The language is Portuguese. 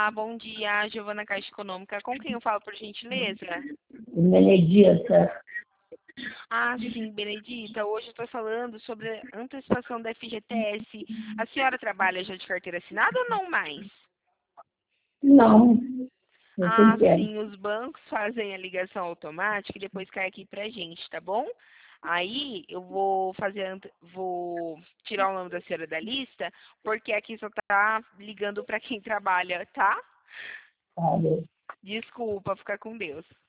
Olá, bom dia, Giovana Caixa Econômica. Com quem eu falo, por gentileza? Benedita. Ah, sim, Benedita. Hoje eu estou falando sobre a antecipação da FGTS. A senhora trabalha já de carteira assinada ou não mais? Não, não sei Ah, que é. sim, os bancos fazem a ligação automática e depois cai aqui pra gente, tá bom? Aí eu vou vou tirar o nome da senhora da lista, porque aqui só tá ligando para quem trabalha, tá? Sabe? Desculpa, fica com Deus.